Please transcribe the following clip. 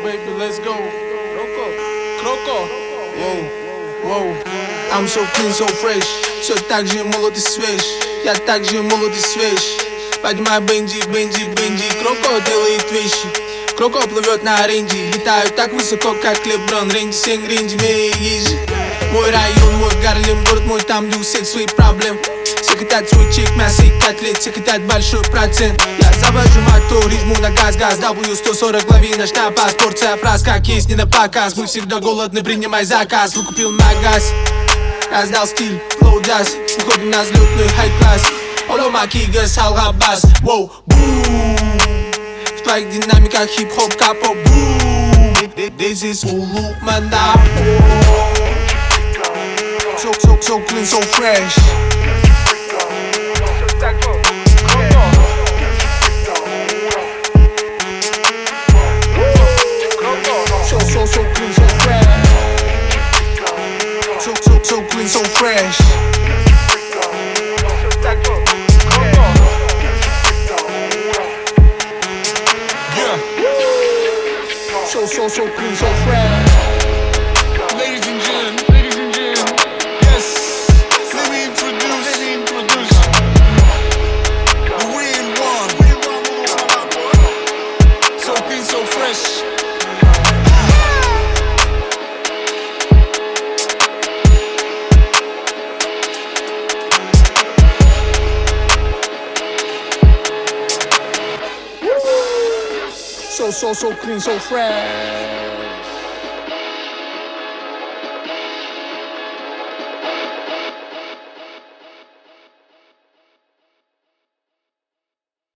baby, let's go. Крoko. Воу, I'm so clean, so fresh. Все так же молод и свеж. Я так же молод и свеж. Поднимай бенджи, Кроко делает вещи. Кроко плывет на рейнже. Летаю так высоко, как Леброн. Рейнджи, сен рейнджи, ежи. Мой район, мой Гарлем, город мой, там где у всех свои проблемы. Все хотят свой чек, мясо и котлет, все хотят большой процент. Я завожу мотор, ритму на газ, W140, лови наш напас. Порция фраз, как есть, не на показ. Мы всегда голодны, принимай заказ. Выкупил магаз, раздал стиль, флоу джаз. Уходим на взлетный хай-класс. Оло макига, салгабас, воу, бум. В твоих динамиках хип-хоп, капо, бум. This is Улук Манапо. So clean, so fresh. So clean, so fresh. So clean, so fresh. Yeah. So clean, so fresh. Ladies and gentlemen, yes, let me introduce the real one. So clean, so fresh. So clean, so fresh.